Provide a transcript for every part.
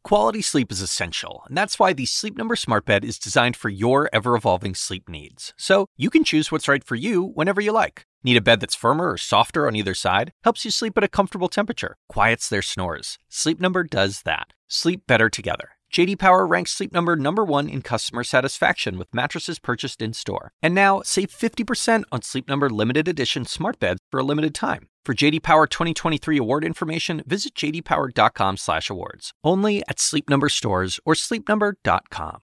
Quality sleep is essential, and that's why the Sleep Number Smart Bed is designed for your ever-evolving sleep needs. So you can choose what's right for you whenever you like. Need a bed that's firmer or softer on either side? Helps you sleep at a comfortable temperature, quiets their snores. Sleep Number does that. Sleep better together. J.D. Power ranks Sleep Number #1 in customer satisfaction with mattresses purchased in-store. And now, save 50% on Sleep Number limited edition smart beds for a limited time. For J.D. Power 2023 award information, visit jdpower.com/awards. Only at Sleep Number stores or sleepnumber.com.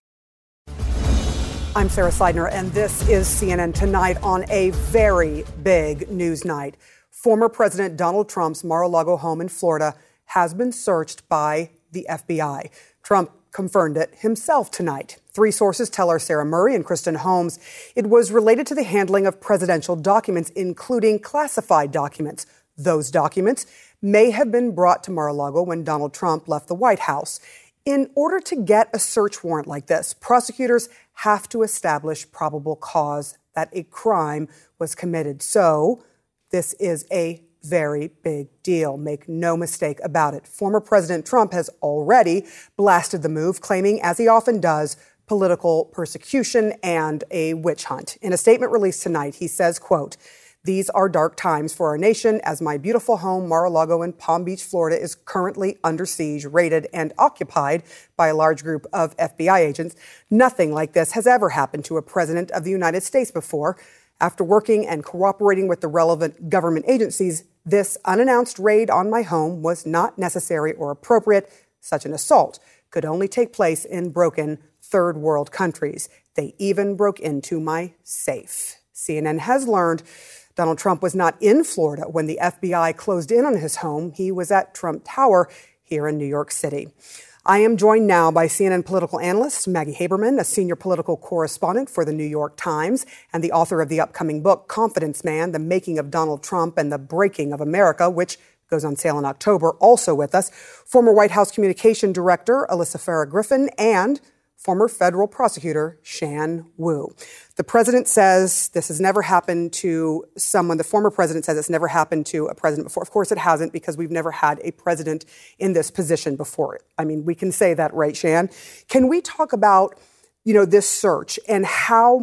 I'm Sarah Seidner, and this is CNN Tonight on a very big news night. Former President Donald Trump's Mar-a-Lago home in Florida has been searched by the FBI. Trump confirmed it himself tonight. Three sources tell our Sarah Murray and Kristen Holmes it was related to the handling of presidential documents, including classified documents. Those documents may have been brought to Mar-a-Lago when Donald Trump left the White House. In order to get a search warrant like this, prosecutors have to establish probable cause that a crime was committed. So this is a very big deal. Make no mistake about it. Former President Trump has already blasted the move, claiming, as he often does, political persecution and a witch hunt. In a statement released tonight, he says, quote, "These are dark times for our nation as my beautiful home, Mar-a-Lago in Palm Beach, Florida, is currently under siege, raided, and occupied by a large group of FBI agents. Nothing like this has ever happened to a president of the United States before. After working and cooperating with the relevant government agencies, this unannounced raid on my home was not necessary or appropriate. Such an assault could only take place in broken third world countries. They even broke into my safe." CNN has learned Donald Trump was not in Florida when the FBI closed in on his home. He was at Trump Tower here in New York City. I am joined now by CNN political analyst Maggie Haberman, a senior political correspondent for the New York Times and the author of the upcoming book, Confidence Man, The Making of Donald Trump and the Breaking of America, which goes on sale in October. Also with us, former White House Communication Director Alyssa Farah Griffin and former federal prosecutor Shan Wu. The president says this has never happened to someone. The former president says it's never happened to a president before. Of course it hasn't, because we've never had a president in this position before. I mean, we can say that, right, Shan? Can we talk about, this search and how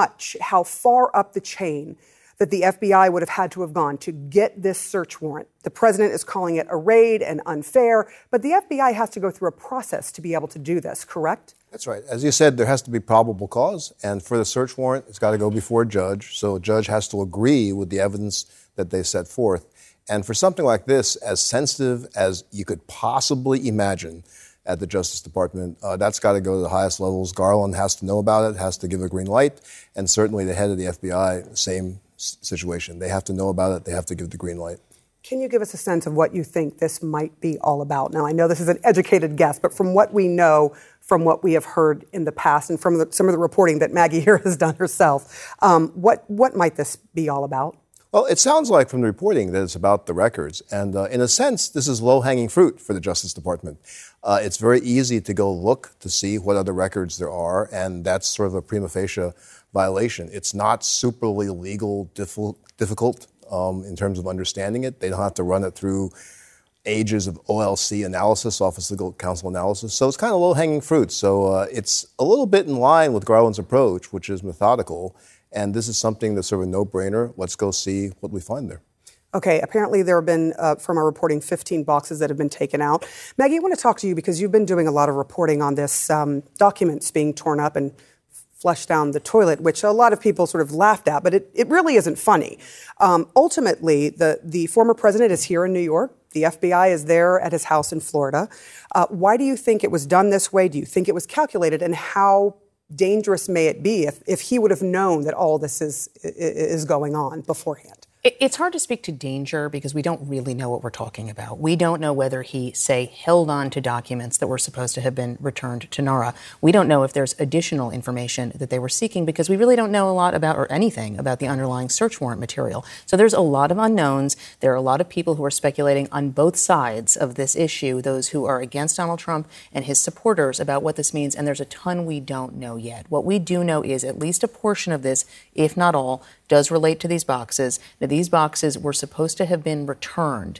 far up the chain that the FBI would have had to have gone to get this search warrant? The president is calling it a raid and unfair, but the FBI has to go through a process to be able to do this, correct? That's right. As you said, there has to be probable cause, and for the search warrant, it's got to go before a judge. So a judge has to agree with the evidence that they set forth. And for something like this, as sensitive as you could possibly imagine at the Justice Department, that's got to go to the highest levels. Garland has to know about it, has to give a green light, and certainly the head of the FBI, same situation. They have to know about it. They have to give the green light. Can you give us a sense of what you think this might be all about? Now, I know this is an educated guess, but from what we know, from what we have heard in the past, and from some of the reporting that Maggie here has done herself, what might this be all about? Well, it sounds like from the reporting that it's about the records. And in a sense, this is low-hanging fruit for the Justice Department. It's very easy to go look to see what other records there are, and that's sort of a prima facie violation. It's not superly legal difficult in terms of understanding it. They don't have to run it through ages of OLC analysis, Office of Legal Counsel analysis. So it's kind of low-hanging fruit. So it's a little bit in line with Garland's approach, which is methodical. And this is something that's sort of a no-brainer. Let's go see what we find there. Okay, apparently there have been, from our reporting, 15 boxes that have been taken out. Maggie, I want to talk to you because you've been doing a lot of reporting on this, documents being torn up and flushed down the toilet, which a lot of people sort of laughed at, but it really isn't funny. Ultimately, the former president is here in New York. The FBI is there at his house in Florida. Why do you think it was done this way? Do you think it was calculated? And how dangerous may it be if he would have known that all this is going on beforehand? It's hard to speak to danger because we don't really know what we're talking about. We don't know whether he, say, held on to documents that were supposed to have been returned to NARA. We don't know if there's additional information that they were seeking because we really don't know a lot about or anything about the underlying search warrant material. So there's a lot of unknowns. There are a lot of people who are speculating on both sides of this issue, those who are against Donald Trump and his supporters, about what this means. And there's a ton we don't know yet. What we do know is at least a portion of this, if not all, does relate to these boxes. Now, these boxes were supposed to have been returned.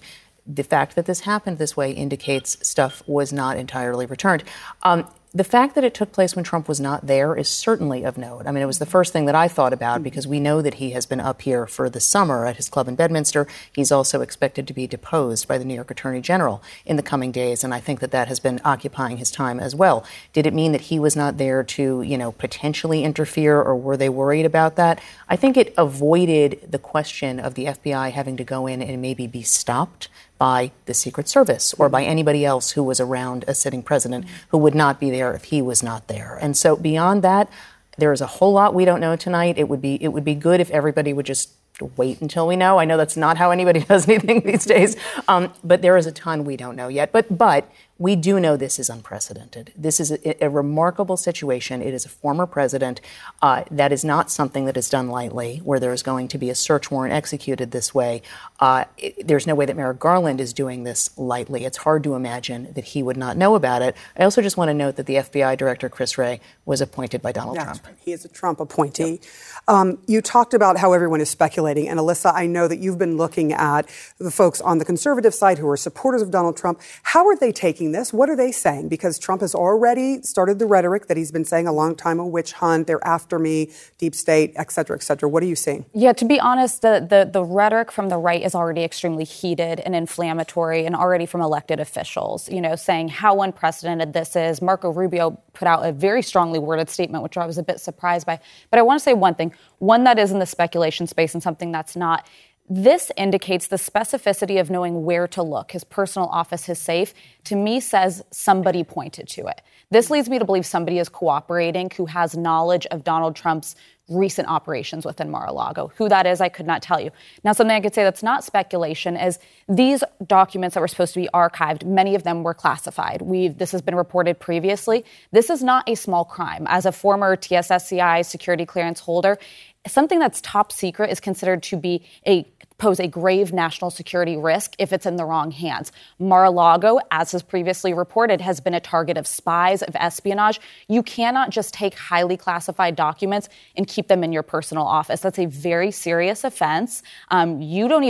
the fact that this happened this way indicates stuff was not entirely returned. The fact that it took place when Trump was not there is certainly of note. I mean, it was the first thing that I thought about because we know that he has been up here for the summer at his club in Bedminster. He's also expected to be deposed by the New York Attorney General in the coming days, and I think that has been occupying his time as well. Did it mean that he was not there to, potentially interfere, or were they worried about that? I think it avoided the question of the FBI having to go in and maybe be stopped by the Secret Service or by anybody else who was around a sitting president who would not be there if he was not there. And so beyond that, there is a whole lot we don't know tonight. It would be good if everybody would just wait until we know. I know that's not how anybody does anything these days, but there is a ton we don't know yet. But we do know this is unprecedented. This is a remarkable situation. It is a former president. That is not something that is done lightly, where there is going to be a search warrant executed this way. There's no way that Merrick Garland is doing this lightly. It's hard to imagine that he would not know about it. I also just want to note that the FBI director, Chris Wray, was appointed by Donald Trump. Right. He is a Trump appointee. Yep. You talked about how everyone is speculating. And Alyssa, I know that you've been looking at the folks on the conservative side who are supporters of Donald Trump. How are they taking this? What are they saying? Because Trump has already started the rhetoric that he's been saying a long time, a witch hunt, they're after me, deep state, et cetera, et cetera. What are you seeing? Yeah, to be honest, the rhetoric from the right is already extremely heated and inflammatory, and already from elected officials, saying how unprecedented this is. Marco Rubio put out a very strongly worded statement, which I was a bit surprised by. But I want to say one thing, one that is in the speculation space and something that's not. This indicates the specificity of knowing where to look. His personal office, his safe, to me says somebody pointed to it. This leads me to believe somebody is cooperating who has knowledge of Donald Trump's recent operations within Mar-a-Lago. Who that is, I could not tell you. Now, something I could say that's not speculation is these documents that were supposed to be archived, many of them were classified. This has been reported previously. This is not a small crime. As a former TSSCI security clearance holder, something that's top secret is considered to pose a grave national security risk if it's in the wrong hands. Mar-a-Lago, as is previously reported, has been a target of spies, of espionage. You cannot just take highly classified documents and keep them in your personal office. That's a very serious offense. And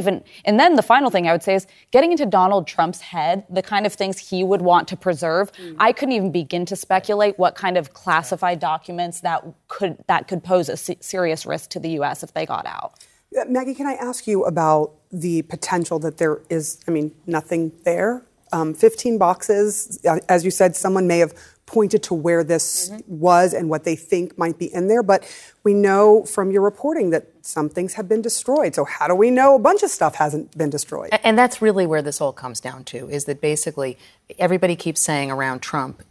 then the final thing I would say is getting into Donald Trump's head, the kind of things he would want to preserve. I couldn't even begin to speculate what kind of classified documents that could pose a serious risk to the U.S. if they got out. Maggie, can I ask you about the potential that there is, nothing there? 15 boxes, as you said, someone may have pointed to where this was and what they think might be in there. But we know from your reporting that some things have been destroyed. So how do we know a bunch of stuff hasn't been destroyed? And that's really where this all comes down to, is that basically everybody keeps saying around Trump,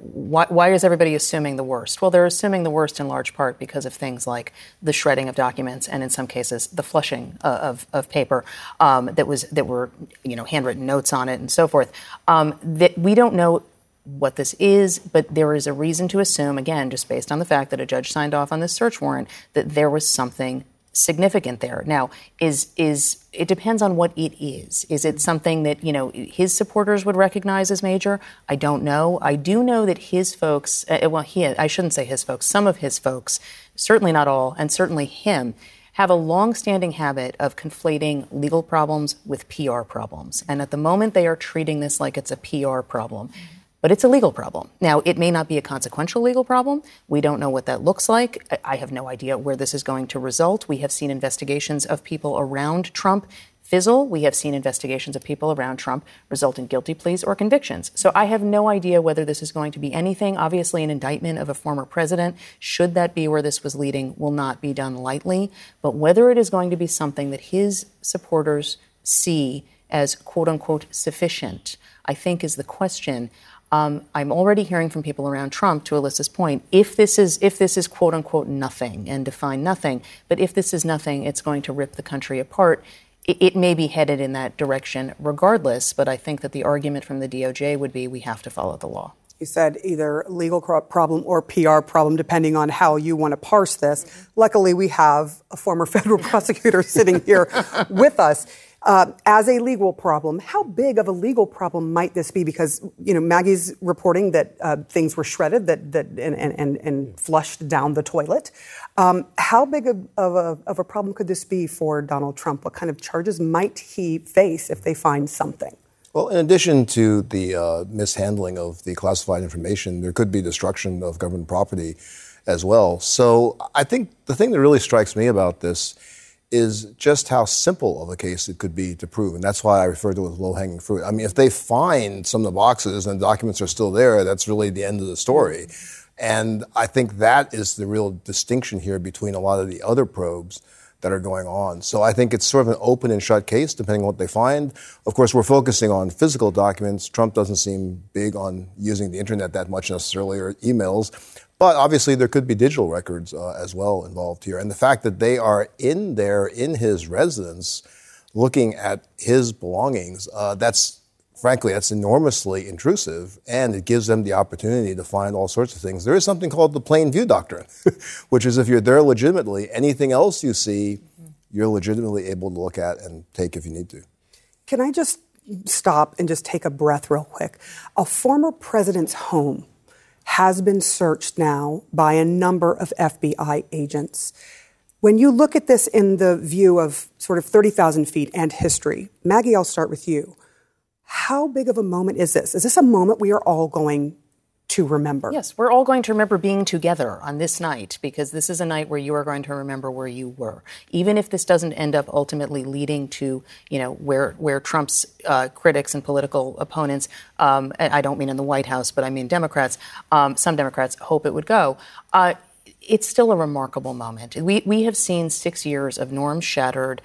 why is everybody assuming the worst? Well, they're assuming the worst in large part because of things like the shredding of documents and in some cases the flushing of paper that were handwritten notes on it and so forth. That we don't know what this is, but there is a reason to assume, again, just based on the fact that a judge signed off on this search warrant, that there was something significant there. Now, it depends on what it is. Is it something that, his supporters would recognize as major? I don't know. I do know that his folks, I shouldn't say his folks, some of his folks, certainly not all, and certainly him, have a long-standing habit of conflating legal problems with PR problems. And at the moment, they are treating this like it's a PR problem. But it's a legal problem. Now, it may not be a consequential legal problem. We don't know what that looks like. I have no idea where this is going to result. We have seen investigations of people around Trump fizzle. We have seen investigations of people around Trump result in guilty pleas or convictions. So I have no idea whether this is going to be anything. Obviously, an indictment of a former president, should that be where this was leading, will not be done lightly. But whether it is going to be something that his supporters see as, quote unquote, sufficient, I think is the question. I'm already hearing from people around Trump, to Alyssa's point, if this is quote unquote nothing, and define nothing, but if this is nothing, it's going to rip the country apart. It may be headed in that direction regardless, but I think that the argument from the DOJ would be we have to follow the law. You said either legal problem or PR problem, depending on how you want to parse this. Luckily, we have a former federal prosecutor sitting here with us. As a legal problem, how big of a legal problem might this be? Because, Maggie's reporting that things were shredded and flushed down the toilet. How big of a problem could this be for Donald Trump? What kind of charges might he face if they find something? Well, in addition to the mishandling of the classified information, there could be destruction of government property as well. So I think the thing that really strikes me about this is just how simple of a case it could be to prove. And that's why I refer to it as low-hanging fruit. I mean, if they find some of the boxes and the documents are still there, that's really the end of the story. And I think that is the real distinction here between a lot of the other probes that are going on. So I think it's sort of an open and shut case, depending on what they find. Of course, we're focusing on physical documents. Trump doesn't seem big on using the internet that much necessarily, or emails. But obviously, there could be digital records as well involved here. And the fact that they are in his residence, looking at his belongings, that's enormously intrusive, and it gives them the opportunity to find all sorts of things. There is something called the plain view doctrine, which is if you're there legitimately, anything else you see, you're legitimately able to look at and take if you need to. Can I just stop and just take a breath real quick? A former president's home has been searched now by a number of FBI agents. When you look at this in the view of sort of 30,000 feet and history, Maggie, I'll start with you. How big of a moment is this? Is this a moment we are all going to remember? Yes, we're all going to remember being together on this night, because this is a night where you are going to remember where you were. Even if this doesn't end up ultimately leading to, where Trump's critics and political opponents, and I don't mean in the White House, but I mean Democrats, some Democrats hope it would go. It's still a remarkable moment. We have seen 6 years of norms shattered,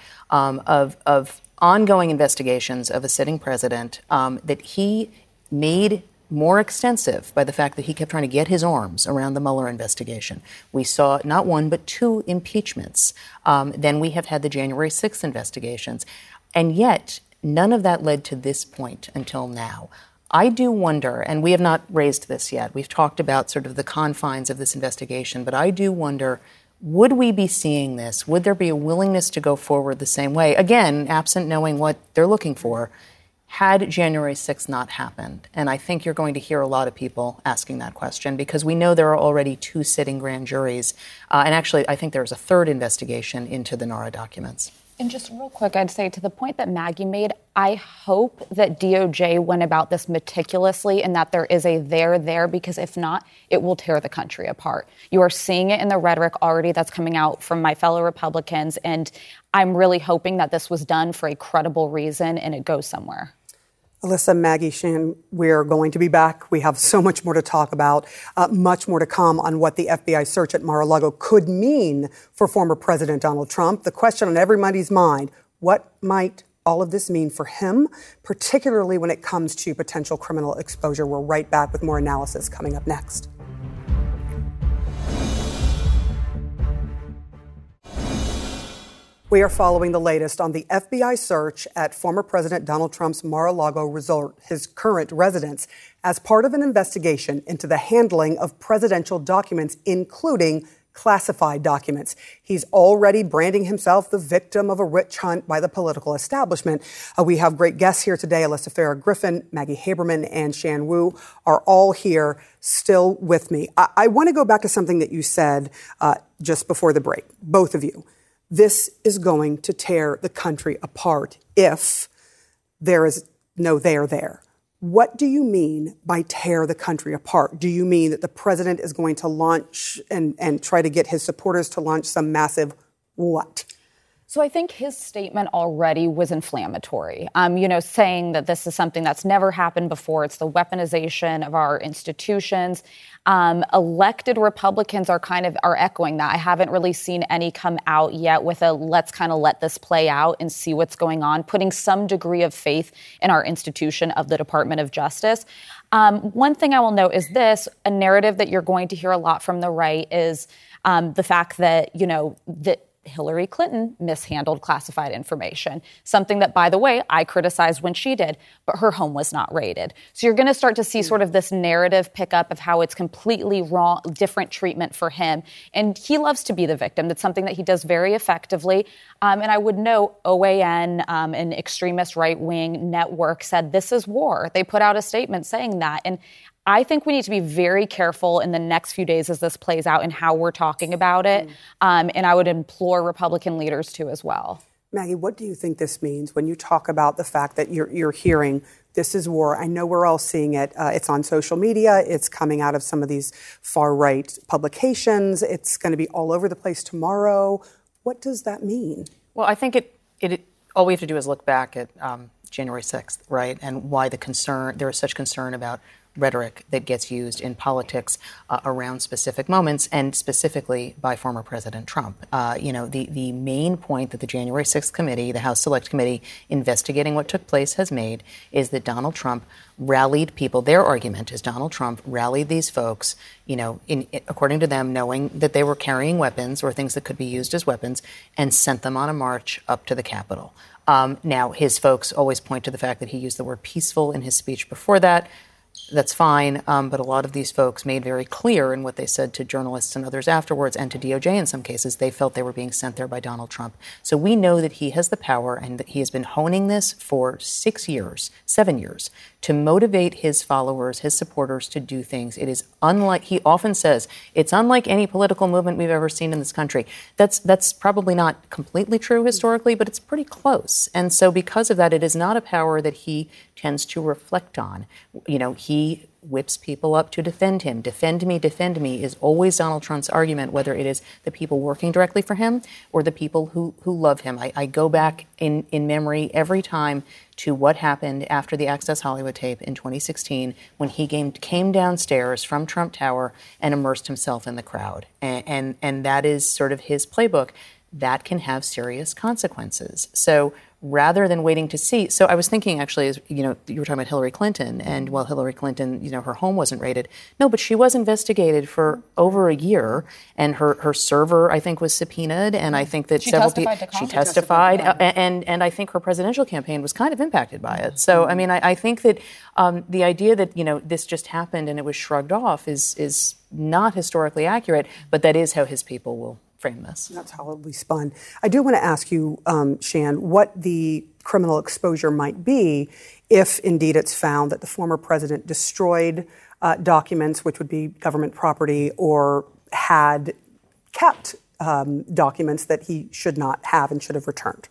of ongoing investigations of a sitting president that he made more extensive by the fact that he kept trying to get his arms around the Mueller investigation. We saw not one, but 2 impeachments. Then we have had the January 6th investigations. And yet, none of that led to this point until now. I do wonder, and we have not raised this yet, we've talked about sort of the confines of this investigation, but I do wonder, would we be seeing this? Would there be a willingness to go forward the same way? Again, absent knowing what they're looking for, had January 6th not happened? And I think you're going to hear a lot of people asking that question, because we know there are already 2 sitting grand juries. And actually, I think there's a 3rd investigation into the NARA documents. And just real quick, I'd say to the point that Maggie made, I hope that DOJ went about this meticulously and that there is a there, because if not, it will tear the country apart. You are seeing it in the rhetoric already that's coming out from my fellow Republicans, and I'm really hoping that this was done for a credible reason and it goes somewhere. Alyssa, Maggie, Shan, we're going to be back. We have so much more to talk about, much more to come on what the FBI search at Mar-a-Lago could mean for former President Donald Trump. The question on everybody's mind, what might all of this mean for him, particularly when it comes to potential criminal exposure? We're right back with more analysis coming up next. We are following the latest on the FBI search at former President Donald Trump's Mar-a-Lago resort, his current residence, as part of an investigation into the handling of presidential documents, including classified documents. He's already branding himself the victim of a witch hunt by the political establishment. We have great guests here today. Alyssa Farah Griffin, Maggie Haberman, and Shan Wu are all here still with me. I want to go back to something that you said just before the break, both of you. This is going to tear the country apart if there is no there. What do you mean by tear the country apart? Do you mean that the president is going to launch and try to get his supporters to launch some massive what? So I think his statement already was inflammatory, saying that this is something that's never happened before. It's the weaponization of our institutions. Elected Republicans are echoing that. I haven't really seen any come out yet with a let's kind of let this play out and see what's going on, putting some degree of faith in our institution of the Department of Justice. One thing I will note is this, a narrative that you're going to hear a lot from the right is the fact that, that Hillary Clinton mishandled classified information, something that, by the way, I criticized when she did, but her home was not raided. So you're going to start to see sort of this narrative pick up of how it's completely wrong, different treatment for him. And he loves to be the victim. That's something that he does very effectively. And I would note OAN, an extremist right-wing network, said this is war. They put out a statement saying that. And I think we need to be very careful in the next few days as this plays out and how we're talking about it. And I would implore Republican leaders to as well. Maggie, what do you think this means when you talk about the fact that you're hearing this is war. I know we're all seeing it. It's on social media. It's coming out of some of these far-right publications. It's going to be all over the place tomorrow. What does that mean? Well, I think it all we have to do is look back at January 6th, right, and why there is such concern about rhetoric that gets used in politics around specific moments, and specifically by former President Trump. The main point that the January 6th committee, the House Select Committee investigating what took place, has made is that Donald Trump rallied people. Their argument is Donald Trump rallied these folks, according to them, knowing that they were carrying weapons or things that could be used as weapons, and sent them on a march up to the Capitol. Now, his folks always point to the fact that he used the word peaceful in his speech before that. That's fine, but a lot of these folks made very clear in what they said to journalists and others afterwards, and to DOJ in some cases, they felt they were being sent there by Donald Trump. So we know that he has the power, and that he has been honing this for 7 years, to motivate his followers, his supporters to do things. It is unlike, he often says, it's unlike any political movement we've ever seen in this country. That's probably not completely true historically, but it's pretty close. And so because of that, it is not a power that he tends to reflect on. He whips people up to defend him. Defend me is always Donald Trump's argument, whether it is the people working directly for him or the people who love him. I go back in memory every time to what happened after the Access Hollywood tape in 2016 when he came downstairs from Trump Tower and immersed himself in the crowd. And that is sort of his playbook. That can have serious consequences. So rather than waiting to see. So I was thinking, actually, as you were talking about Hillary Clinton, and while Hillary Clinton, her home wasn't raided. No, but she was investigated for over a year, and her server, I think, was subpoenaed, and I think that she testified, and I think her presidential campaign was kind of impacted by it. So, I mean, I think that the idea that, this just happened and it was shrugged off is not historically accurate, but that is how his people will frame this. That's how it'll be spun. I do want to ask you, Shan, what the criminal exposure might be if indeed it's found that the former president destroyed documents, which would be government property, or had kept documents that he should not have and should have returned.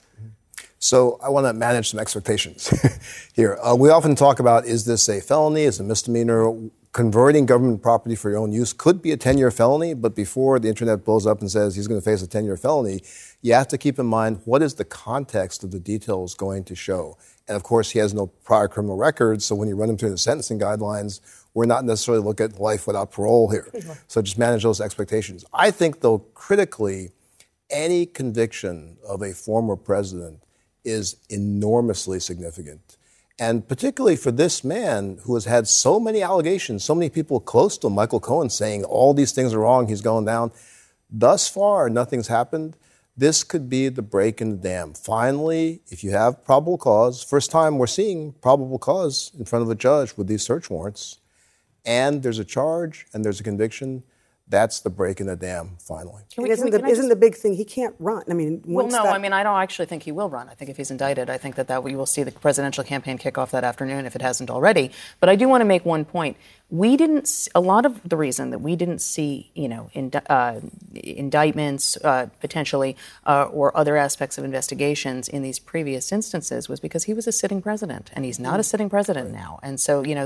So I want to manage some expectations here. We often talk about, is this a felony? Is it a misdemeanor? Converting government property for your own use could be a 10-year felony, but before the internet blows up and says he's going to face a 10-year felony, you have to keep in mind, what is the context of the details going to show? And of course, he has no prior criminal record, so when you run him through the sentencing guidelines, we're not necessarily looking at life without parole here. So just manage those expectations. I think, though, critically, any conviction of a former president is enormously significant. And particularly for this man who has had so many allegations, so many people close to him, Michael Cohen, saying all these things are wrong, he's going down. Thus far, nothing's happened. This could be the break in the dam. Finally, if you have probable cause, first time we're seeing probable cause in front of a judge with these search warrants, and there's a charge and there's a conviction, that's the break in the dam, finally. Isn't the big thing, he can't run? I mean, I don't actually think he will run. I think if he's indicted, I think that we will see the presidential campaign kick off that afternoon if it hasn't already. But I do want to make one point. A lot of the reason that we didn't see, indictments potentially or other aspects of investigations in these previous instances was because he was a sitting president, and he's not a sitting president now. And so, the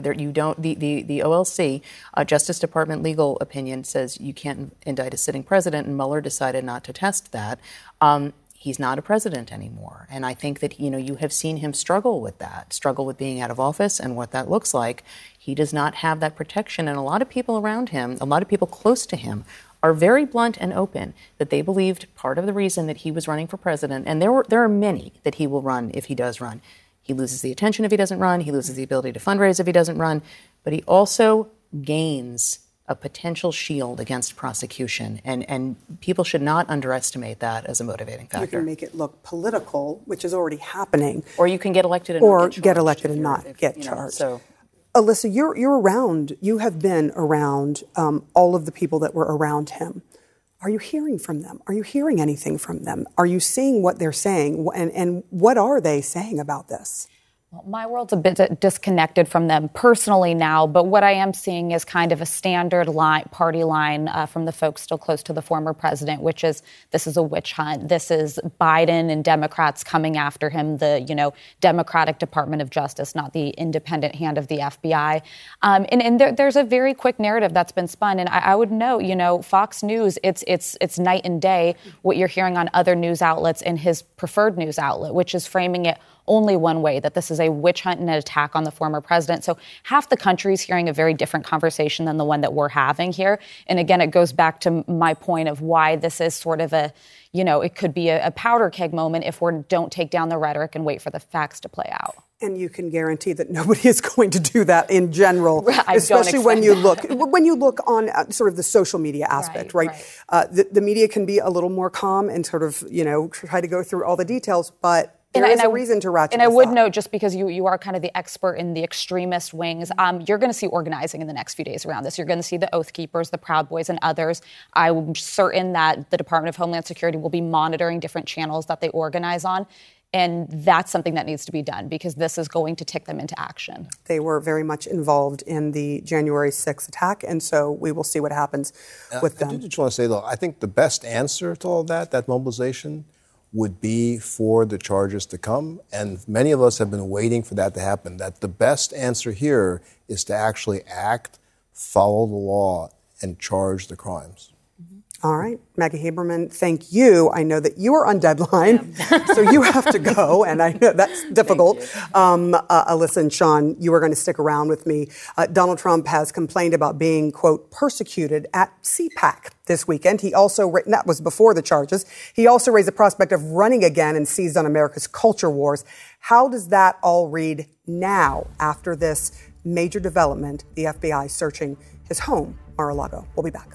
OLC, Justice Department legal opinion says you can't indict a sitting president, and Mueller decided not to test that. He's not a president anymore. And I think that, you have seen him struggle with being out of office and what that looks like. He does not have that protection. And a lot of people around him, a lot of people close to him, are very blunt and open that they believed part of the reason that he was running for president, and there are many that he will run if he does run. He loses the attention if he doesn't run. He loses the ability to fundraise if he doesn't run. But he also gains a potential shield against prosecution, and people should not underestimate that as a motivating factor. You can make it look political, which is already happening. Or you can get elected and not get charged. Alyssa, you're around. You have been around all of the people that were around him. Are you hearing from them? Are you hearing anything from them? Are you seeing what they're saying? And what are they saying about this? My world's a bit disconnected from them personally now, but what I am seeing is kind of a standard party line from the folks still close to the former president, which is this is a witch hunt. This is Biden and Democrats coming after him, the Democratic Department of Justice, not the independent hand of the FBI. And there's a very quick narrative that's been spun, and I would note, Fox News, it's night and day what you're hearing on other news outlets and his preferred news outlet, which is framing it only one way, that this is a witch hunt and an attack on the former president. So half the country's hearing a very different conversation than the one that we're having here. And again, it goes back to my point of why this is sort of it could be a powder keg moment if we don't take down the rhetoric and wait for the facts to play out. And you can guarantee that nobody is going to do that in general, especially when you look on sort of the social media aspect, right? The media can be a little more calm and sort of, try to go through all the details, but there is a reason to ratchet. And I would note, just because you are kind of the expert in the extremist wings, you're going to see organizing in the next few days around this. You're going to see the Oath Keepers, the Proud Boys, and others. I'm certain that the Department of Homeland Security will be monitoring different channels that they organize on. And that's something that needs to be done because this is going to tick them into action. They were very much involved in the January 6th attack, and so we will see what happens with them. I just want to say, though, I think the best answer to all that mobilization, would be for the charges to come. And many of us have been waiting for that to happen, that the best answer here is to actually act, follow the law, and charge the crimes. All right. Maggie Haberman, thank you. I know that you are on deadline, so you have to go, and I know that's difficult. Alyssa and Sean, you are going to stick around with me. Donald Trump has complained about being, quote, persecuted at CPAC this weekend. He also, that was before the charges, he also raised the prospect of running again and seized on America's culture wars. How does that all read now after this major development, the FBI searching his home, Mar-a-Lago? We'll be back.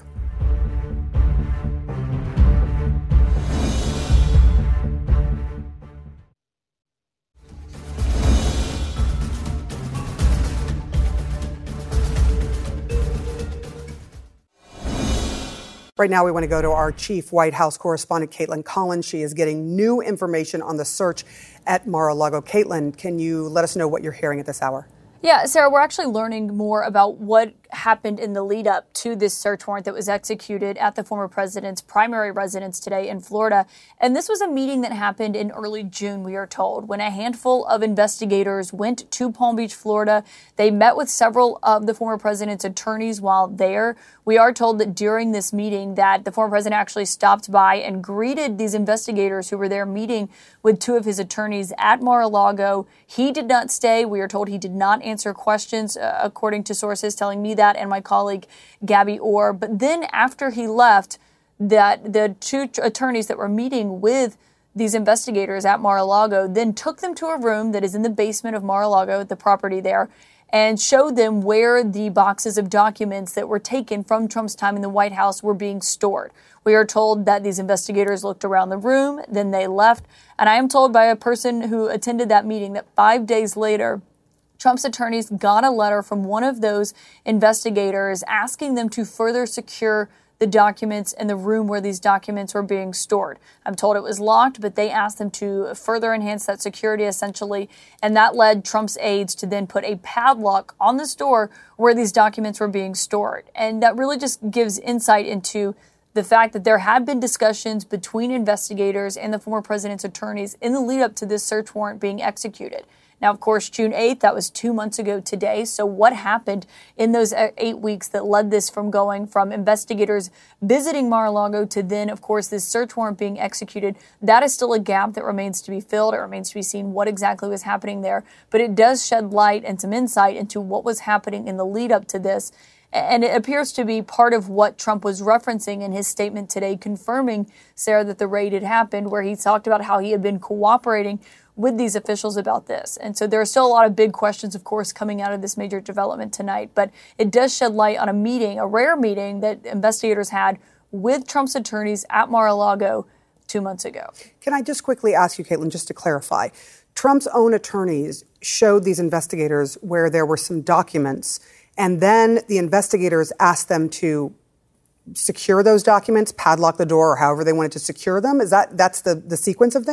Right now, we want to go to our chief White House correspondent, Caitlin Collins. She is getting new information on the search at Mar-a-Lago. Caitlin, can you let us know what you're hearing at this hour? Yeah, Sarah, we're actually learning more about what happened in the lead up to this search warrant that was executed at the former president's primary residence today in Florida. And this was a meeting that happened in early June, we are told, when a handful of investigators went to Palm Beach, Florida. They met with several of the former president's attorneys while there. We are told that during this meeting that the former president actually stopped by and greeted these investigators who were there meeting with two of his attorneys at Mar-a-Lago. He did not stay. We are told he did not answer questions, according to sources telling me that and my colleague Gabby Orr. But then after he left, that the two attorneys that were meeting with these investigators at Mar-a-Lago then took them to a room that is in the basement of Mar-a-Lago, the property there, and showed them where the boxes of documents that were taken from Trump's time in the White House were being stored. We are told that these investigators looked around the room, then they left. And I am told by a person who attended that meeting that 5 days later, Trump's attorneys got a letter from one of those investigators asking them to further secure the documents in the room where these documents were being stored. I'm told it was locked, but they asked them to further enhance that security, essentially, and that led Trump's aides to then put a padlock on this door where these documents were being stored. And that really just gives insight into the fact that there had been discussions between investigators and the former president's attorneys in the lead up to this search warrant being executed. Now, of course, June 8th, that was 2 months ago today. So what happened in those 8 weeks that led this from going from investigators visiting Mar-a-Lago to then, of course, this search warrant being executed? That is still a gap that remains to be filled. It remains to be seen what exactly was happening there. But it does shed light and some insight into what was happening in the lead up to this. And it appears to be part of what Trump was referencing in his statement today, confirming, Sarah, that the raid had happened, where he talked about how he had been cooperating with these officials about this. And so there are still a lot of big questions, of course, coming out of this major development tonight. But it does shed light on a meeting, a rare meeting that investigators had with Trump's attorneys at Mar-a-Lago 2 months ago. Can I just quickly ask you, Caitlin, just to clarify, Trump's own attorneys showed these investigators where there were some documents, and then the investigators asked them to secure those documents, padlock the door, or however they wanted to secure them? That's the sequence of things?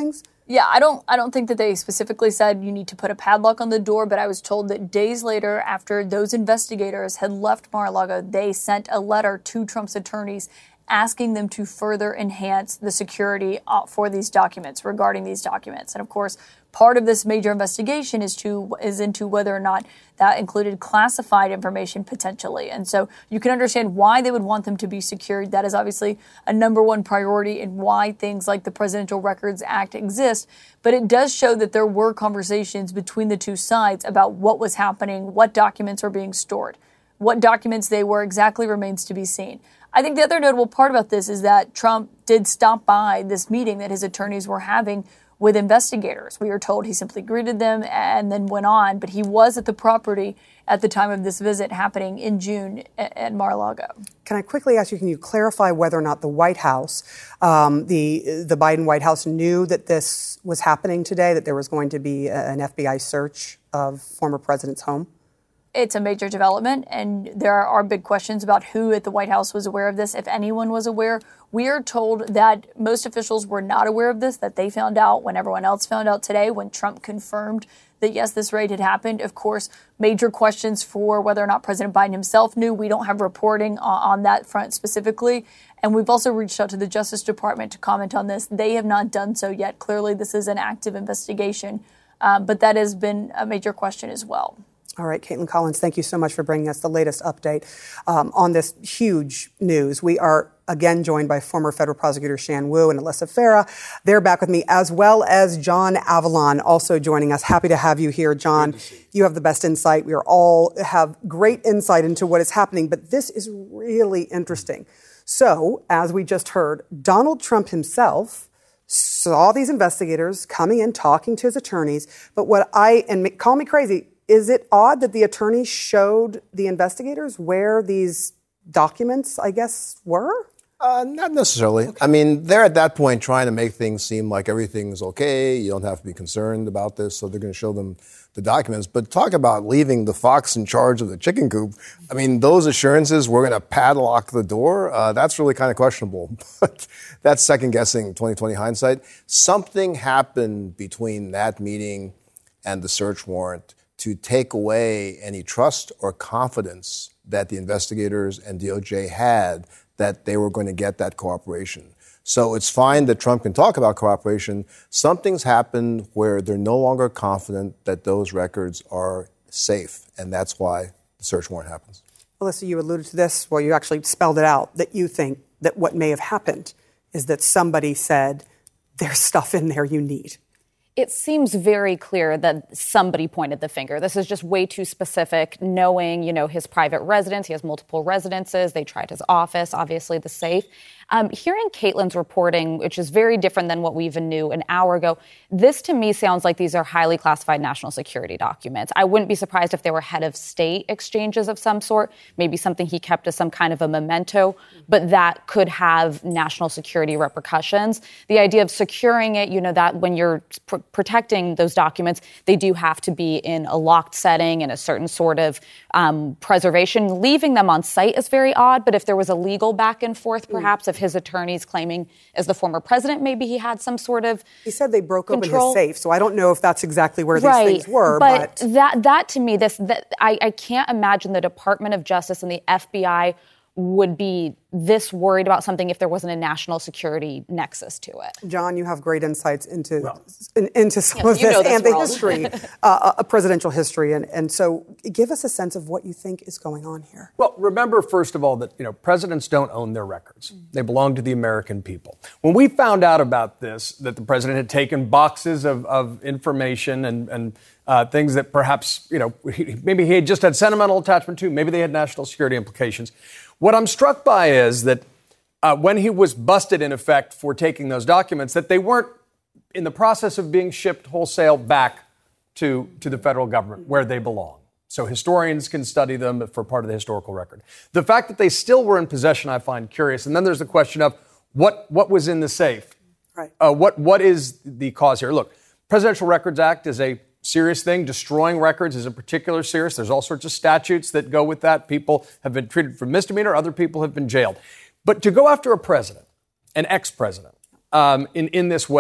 Yeah, I don't think that they specifically said you need to put a padlock on the door, but I was told that days later, after those investigators had left Mar-a-Lago, they sent a letter to Trump's attorneys asking them to further enhance the security for these documents, regarding these documents. And of course, part of this major investigation is into whether or not that included classified information potentially. And so you can understand why they would want them to be secured. That is obviously a number one priority and why things like the Presidential Records Act exist. But it does show that there were conversations between the two sides about what was happening, what documents were being stored. What documents they were exactly remains to be seen. I think the other notable part about this is that Trump did stop by this meeting that his attorneys were having with investigators. We are told he simply greeted them and then went on, but he was at the property at the time of this visit happening in June at Mar-a-Lago. Can I quickly ask you, can you clarify whether or not the White House, the Biden White House, knew that this was happening today, that there was going to be an FBI search of former president's home? It's a major development, and there are big questions about who at the White House was aware of this, if anyone was aware. We are told that most officials were not aware of this, that they found out when everyone else found out today, when Trump confirmed that, yes, this raid had happened. Of course, major questions for whether or not President Biden himself knew. We don't have reporting on that front specifically. And we've also reached out to the Justice Department to comment on this. They have not done so yet. Clearly, this is an active investigation, but that has been a major question as well. All right, Caitlin Collins, thank you so much for bringing us the latest update on this huge news. We are again joined by former federal prosecutor Shan Wu and Alyssa Farah. They're back with me, as well as John Avallone, also joining us. Happy to have you here, John. You have the best insight. We are all have great insight into what is happening, but this is really interesting. So, as we just heard, Donald Trump himself saw these investigators coming in, talking to his attorneys. But call me crazy, is it odd that the attorneys showed the investigators where these documents, I guess, were? Not necessarily. Okay. I mean, they're at that point trying to make things seem like everything's okay. You don't have to be concerned about this, so they're going to show them the documents. But talk about leaving the fox in charge of the chicken coop. I mean, those assurances, we're going to padlock the door, that's really kind of questionable. But that's second-guessing 2020 hindsight. Something happened between that meeting and the search warrant to take away any trust or confidence that the investigators and DOJ had that they were going to get that cooperation. So it's fine that Trump can talk about cooperation. Something's happened where they're no longer confident that those records are safe, and that's why the search warrant happens. Alyssa, you alluded to this, well, you actually spelled it out, that you think that what may have happened is that somebody said, there's stuff in there you need. It seems very clear that somebody pointed the finger. This is just way too specific, knowing, his private residence. He has multiple residences. They tried his office, obviously the safe. Hearing Caitlin's reporting, which is very different than what we even knew an hour ago, this to me sounds like these are highly classified national security documents. I wouldn't be surprised if they were head of state exchanges of some sort, maybe something he kept as some kind of a memento, but that could have national security repercussions. The idea of securing it, that when you're protecting those documents, they do have to be in a locked setting and a certain sort of preservation. Leaving them on site is very odd, but if there was a legal back and forth, perhaps, if his attorneys claiming as the former president, maybe he had some sort of He said they broke control. Open his safe, so I don't know if that's exactly where right. these things were. But that to me, I can't imagine the Department of Justice and the FBI would be this worried about something if there wasn't a national security nexus to it. John, you have great insights into some of this and the history, presidential history. And so give us a sense of what you think is going on here. Well, remember, first of all, that presidents don't own their records. They belong to the American people. When we found out about this, that the president had taken boxes of information and things that perhaps, maybe he had just had sentimental attachment to, maybe they had national security implications. What I'm struck by is that when he was busted, in effect, for taking those documents, that they weren't in the process of being shipped wholesale back to the federal government where they belong. So historians can study them for part of the historical record. The fact that they still were in possession, I find curious. And then there's the question of what was in the safe? Right. What is the cause here? Look, Presidential Records Act is a serious thing. Destroying records is in particular serious. There's all sorts of statutes that go with that. People have been treated for misdemeanor. Other people have been jailed. But to go after a president, an ex-president, in this way,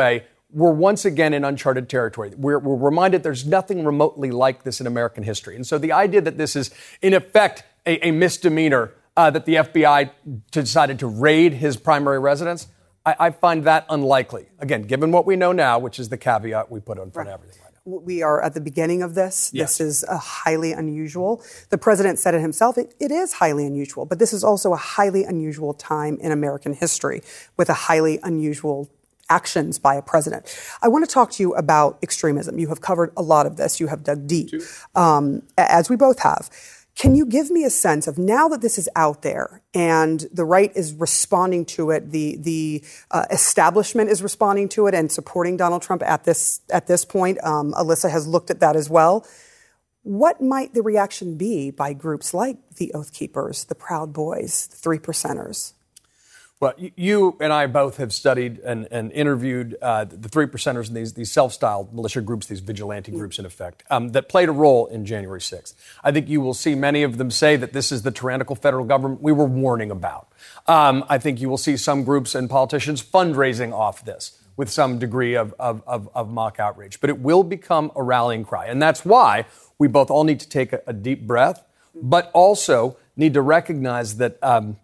we're once again in uncharted territory. We're reminded there's nothing remotely like this in American history. And so the idea that this is, in effect, a misdemeanor, that the FBI decided to raid his primary residence, I find that unlikely. Again, given what we know now, which is the caveat we put on front of everything right now. We are at the beginning of this. Yes. This is highly unusual. The president said it himself. It is highly unusual, but this is also a highly unusual time in American history with a highly unusual actions by a president. I want to talk to you about extremism. You have covered a lot of this. You have dug deep, as we both have. Can you give me a sense of, now that this is out there and the right is responding to it, the establishment is responding to it and supporting Donald Trump at this point? Alyssa has looked at that as well. What might the reaction be by groups like the Oath Keepers, the Proud Boys, the Three Percenters? Well, you and I both have studied and interviewed the Three Percenters and these self-styled militia groups, these vigilante groups, in effect, that played a role in January 6th. I think you will see many of them say that this is the tyrannical federal government we were warning about. I think you will see some groups and politicians fundraising off this with some degree of mock outrage. But it will become a rallying cry. And that's why we both all need to take a deep breath, but also need to recognize that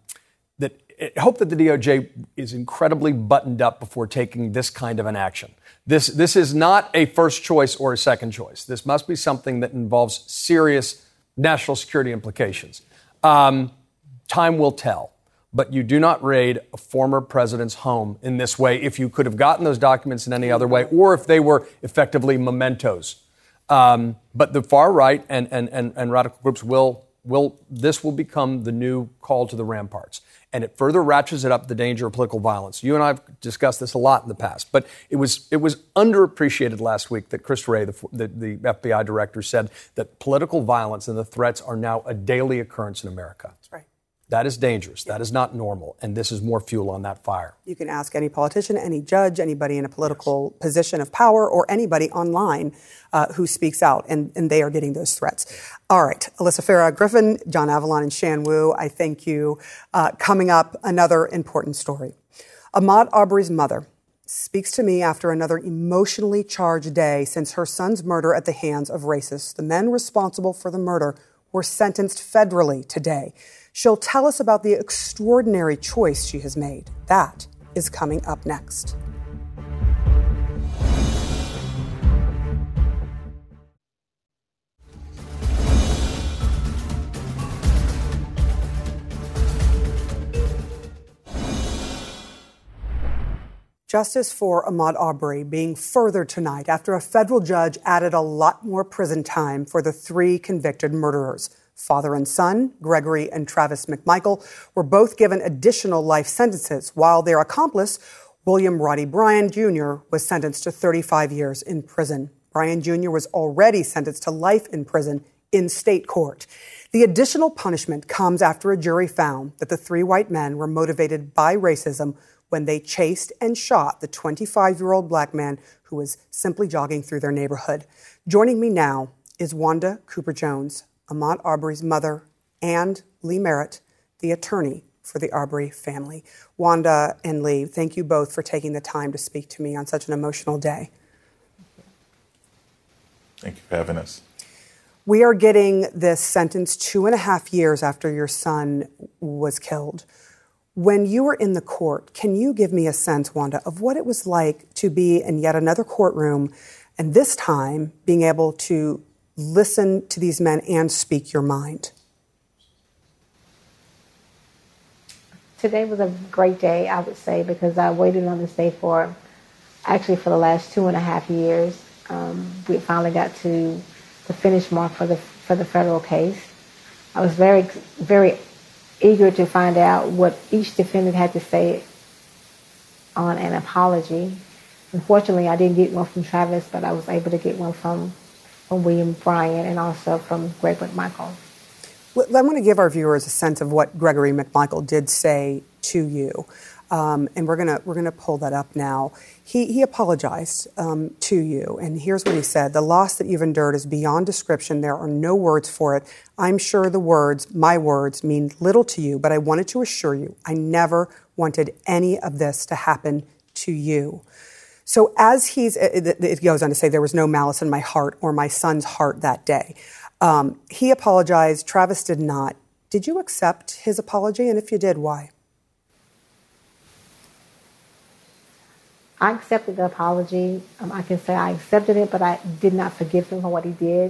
I hope that the DOJ is incredibly buttoned up before taking this kind of an action. This is not a first choice or a second choice. This must be something that involves serious national security implications. Time will tell, but you do not raid a former president's home in this way if you could have gotten those documents in any other way, or if they were effectively mementos. But the far right and radical groups this will become the new call to the ramparts. And it further ratchets it up the danger of political violence. You and I have discussed this a lot in the past, but it was underappreciated last week that Chris Wray, the FBI director, said that political violence and the threats are now a daily occurrence in America. That's right. That is dangerous. That is not normal. And this is more fuel on that fire. You can ask any politician, any judge, anybody in a political position of power, or anybody online who speaks out, and they are getting those threats. All right. Alyssa Farah-Griffin, John Avalon, and Shan Wu, I thank you. Coming up, another important story. Ahmaud Arbery's mother speaks to me after another emotionally charged day since her son's murder at the hands of racists. The men responsible for the murder were sentenced federally today. She'll tell us about the extraordinary choice she has made. That is coming up next. Justice for Ahmaud Arbery being furthered tonight after a federal judge added a lot more prison time for the three convicted murderers. Father and son, Gregory and Travis McMichael, were both given additional life sentences, while their accomplice, William Roddy Bryan Jr., was sentenced to 35 years in prison. Bryan Jr. was already sentenced to life in prison in state court. The additional punishment comes after a jury found that the three white men were motivated by racism when they chased and shot the 25-year-old black man who was simply jogging through their neighborhood. Joining me now is Wanda Cooper-Jones, Ahmaud Arbery's mother, and Lee Merritt, the attorney for the Arbery family. Wanda and Lee, thank you both for taking the time to speak to me on such an emotional day. Thank you for having us. We are getting this sentence 2.5 years after your son was killed. When you were in the court, can you give me a sense, Wanda, of what it was like to be in yet another courtroom, and this time being able to listen to these men and speak your mind? Today was a great day, I would say, because I waited on this day for the last 2.5 years. We finally got to the finish mark for the federal case. I was very, very eager to find out what each defendant had to say on an apology. Unfortunately, I didn't get one from Travis, but I was able to get one from William Bryan and also from Greg McMichael. I want to give our viewers a sense of what Gregory McMichael did say to you, and we're gonna pull that up now. He apologized to you, and here's what he said: "The loss that you've endured is beyond description. There are no words for it. I'm sure my words, mean little to you, but I wanted to assure you I never wanted any of this to happen to you." So as it goes on to say, there was no malice in my heart or my son's heart that day. He apologized. Travis did not. Did you accept his apology? And if you did, why? I accepted the apology. I can say I accepted it, but I did not forgive him for what he did.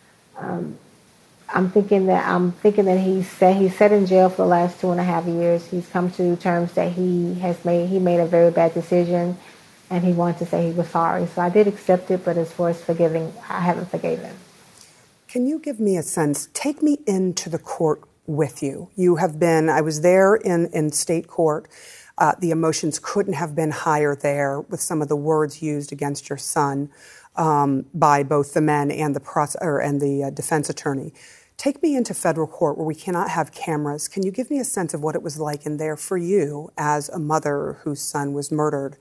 I'm thinking that he sat in jail for the last 2.5 years. He's come to terms that he made a very bad decision, and he wanted to say he was sorry. So I did accept it, but as far as forgiving, I haven't forgiven him. Can you give me a sense? Take me into the court with you. I was there in state court. The emotions couldn't have been higher there with some of the words used against your son by both the men and the defense attorney. Take me into federal court where we cannot have cameras. Can you give me a sense of what it was like in there for you as a mother whose son was murdered?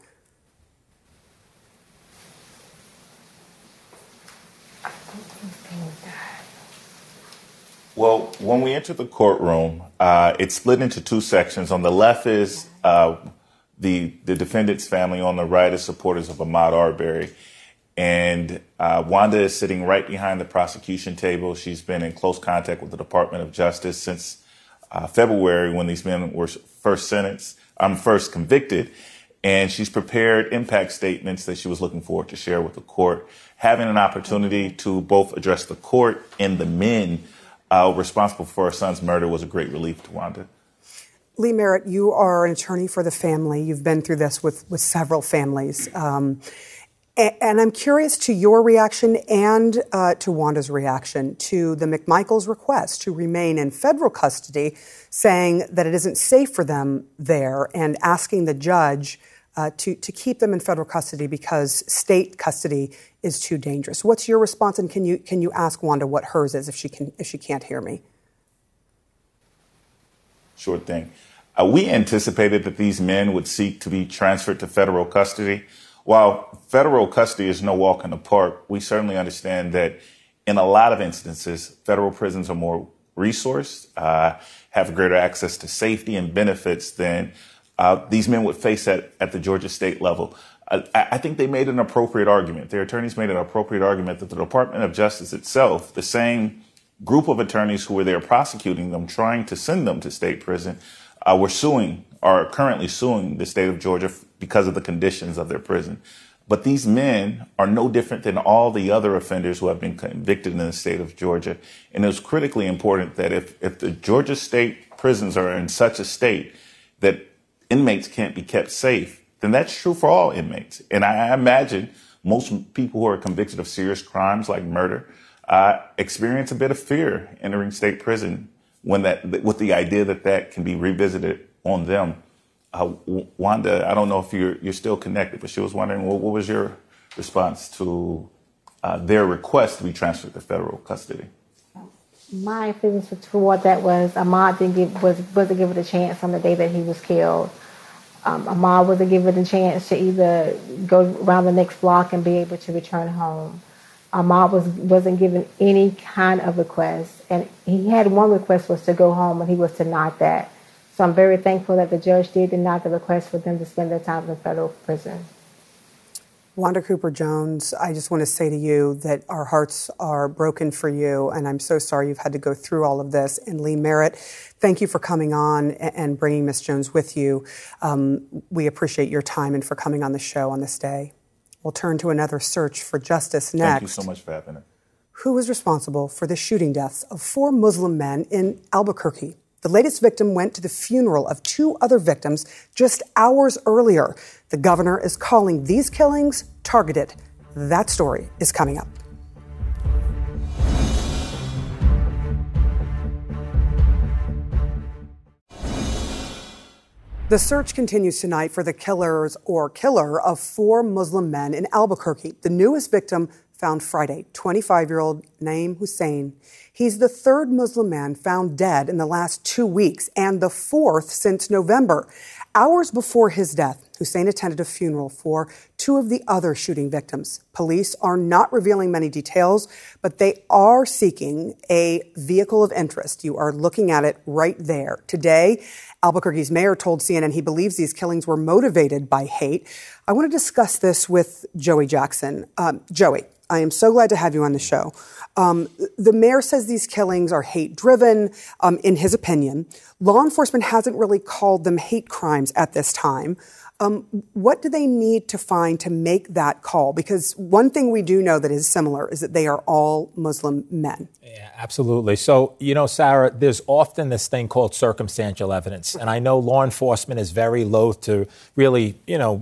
Well, when we entered the courtroom, it's split into two sections. On the left is the defendant's family. On the right is supporters of Ahmaud Arbery. And Wanda is sitting right behind the prosecution table. She's been in close contact with the Department of Justice since February when these men were first convicted. And she's prepared impact statements that she was looking forward to share with the court. Having an opportunity to both address the court and the men responsible for her son's murder was a great relief to Wanda. Lee Merritt, you are an attorney for the family. You've been through this with several families. And I'm curious to your reaction and to Wanda's reaction to the McMichaels' request to remain in federal custody, saying that it isn't safe for them there and asking the judge to keep them in federal custody because state custody is too dangerous. What's your response? And can you ask Wanda what hers is if she can't hear me? Sure thing. We anticipated that these men would seek to be transferred to federal custody. While federal custody is no walk in the park, we certainly understand that in a lot of instances, federal prisons are more resourced, have greater access to safety and benefits than these men would face at the Georgia state level. I think they made an appropriate argument. Their attorneys made an appropriate argument that the Department of Justice itself, the same group of attorneys who were there prosecuting them, trying to send them to state prison, are currently suing the state of Georgia because of the conditions of their prison. But these men are no different than all the other offenders who have been convicted in the state of Georgia. And it's critically important that if the Georgia state prisons are in such a state that inmates can't be kept safe, then that's true for all inmates. And I imagine most people who are convicted of serious crimes like murder experience a bit of fear entering state prison with the idea that can be revisited on them. Wanda, I don't know if you're still connected, but she was wondering what was your response to their request to be transferred to federal custody? My feelings toward that was Ahmaud wasn't given a chance on the day that he was killed. Ahmaud wasn't given a chance to either go around the next block and be able to return home. Ahmaud wasn't given any kind of request, and he had one request was to go home, and he was denied that. So I'm very thankful that the judge did deny the request for them to spend their time in federal prison. Wanda Cooper Jones, I just want to say to you that our hearts are broken for you, and I'm so sorry you've had to go through all of this. And Lee Merritt, thank you for coming on and bringing Ms. Jones with you. We appreciate your time and for coming on the show on this day. We'll turn to another search for justice next. Thank you so much for having us. Who was responsible for the shooting deaths of 4 Muslim men in Albuquerque? The latest victim went to the funeral of 2 other victims just hours earlier. The governor is calling these killings targeted. That story is coming up. The search continues tonight for the killer of 4 Muslim men in Albuquerque. The newest victim found Friday, 25-year-old Naeem Hussein. He's the 3rd Muslim man found dead in the last 2 weeks and the 4th since November. Hours before his death, Hussein attended a funeral for two of the other shooting victims. Police are not revealing many details, but they are seeking a vehicle of interest. You are looking at it right there. Today, Albuquerque's mayor told CNN he believes these killings were motivated by hate. I want to discuss this with Joey Jackson. Joey, I am so glad to have you on the show. The mayor says these killings are hate-driven, in his opinion. Law enforcement hasn't really called them hate crimes at this time. What do they need to find to make that call? Because one thing we do know that is similar is that they are all Muslim men. Yeah, absolutely. So, Sarah, there's often this thing called circumstantial evidence. And I know law enforcement is very loath to really,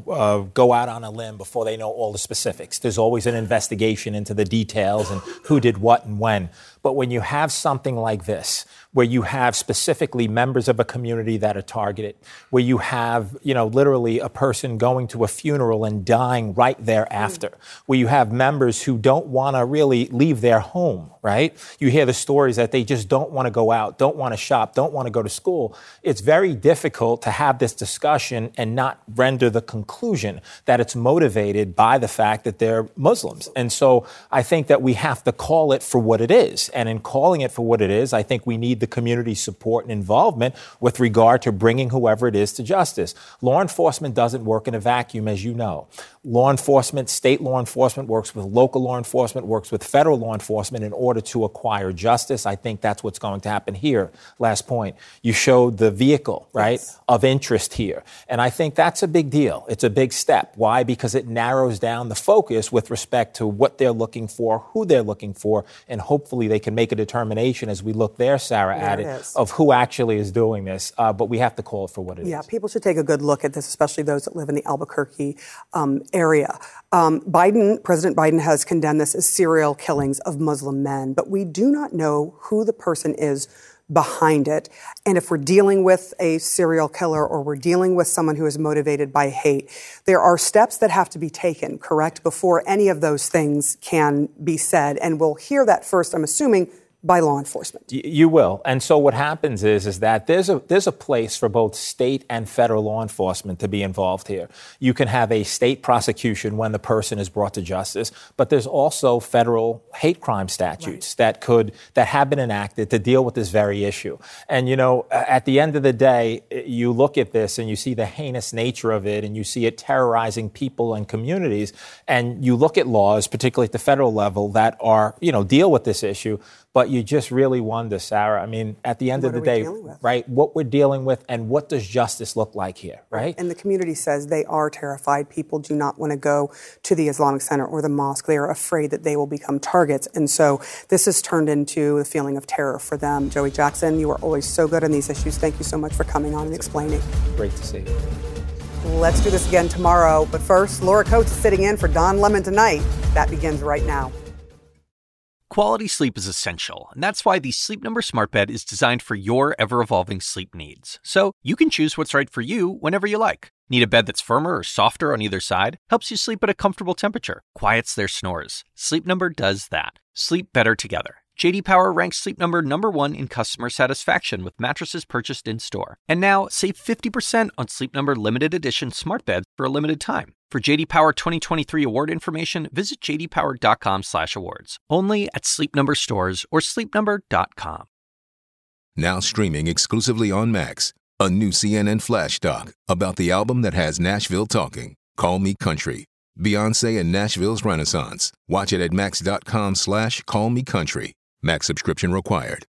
go out on a limb before they know all the specifics. There's always an investigation into the details and who did what and when. But when you have something like this, where you have specifically members of a community that are targeted, where you have, literally a person going to a funeral and dying right thereafter, where you have members who don't want to really leave their home, right? You hear the stories that they just don't want to go out, don't want to shop, don't want to go to school. It's very difficult to have this discussion and not render the conclusion that it's motivated by the fact that they're Muslims. And so I think that we have to call it for what it is. And in calling it for what it is, I think we need the community support and involvement with regard to bringing whoever it is to justice. Law enforcement doesn't work in a vacuum, as you know. Law enforcement, state law enforcement works with local law enforcement, works with federal law enforcement in order to acquire justice. I think that's what's going to happen here. Last point, you showed the vehicle, right, of interest here. And I think that's a big deal. It's a big step. Why? Because it narrows down the focus with respect to what they're looking for, who they're looking for, and hopefully they can make a determination as we look there, Sarah, at it, of who actually is doing this. But we have to call it for what it is. Yeah, people should take a good look at this, especially those that live in the Albuquerque area. President Biden has condemned this as serial killings of Muslim men, but we do not know who the person is behind it. And if we're dealing with a serial killer or we're dealing with someone who is motivated by hate, there are steps that have to be taken, correct, before any of those things can be said. And we'll hear that first, I'm assuming, by law enforcement. You will. And so what happens is that there's a place for both state and federal law enforcement to be involved here. You can have a state prosecution when the person is brought to justice, but there's also federal hate crime statutes that have been enacted to deal with this very issue. And, at the end of the day, you look at this and you see the heinous nature of it and you see it terrorizing people and communities. And you look at laws, particularly at the federal level, that are, deal with this issue. But you just really wonder, Sarah, I mean, at the end of the day, right, what we're dealing with and what does justice look like here, right? And the community says they are terrified. People do not want to go to the Islamic Center or the mosque. They are afraid that they will become targets. And so this has turned into a feeling of terror for them. Joey Jackson, you are always so good on these issues. Thank you so much for coming on and explaining. Great to see you. Let's do this again tomorrow. But first, Laura Coates is sitting in for Don Lemon tonight. That begins right now. Quality sleep is essential, and that's why the Sleep Number Smart Bed is designed for your ever-evolving sleep needs. So you can choose what's right for you whenever you like. Need a bed that's firmer or softer on either side? Helps you sleep at a comfortable temperature. Quiets their snores. Sleep Number does that. Sleep better together. J.D. Power ranks Sleep Number #1 in customer satisfaction with mattresses purchased in-store. And now, save 50% on Sleep Number limited edition smart beds for a limited time. For J.D. Power 2023 award information, visit jdpower.com/awards. Only at Sleep Number stores or sleepnumber.com. Now streaming exclusively on Max, a new CNN flash doc about the album that has Nashville talking, Call Me Country. Beyoncé and Nashville's Renaissance. Watch it at max.com/callmecountry. Max subscription required.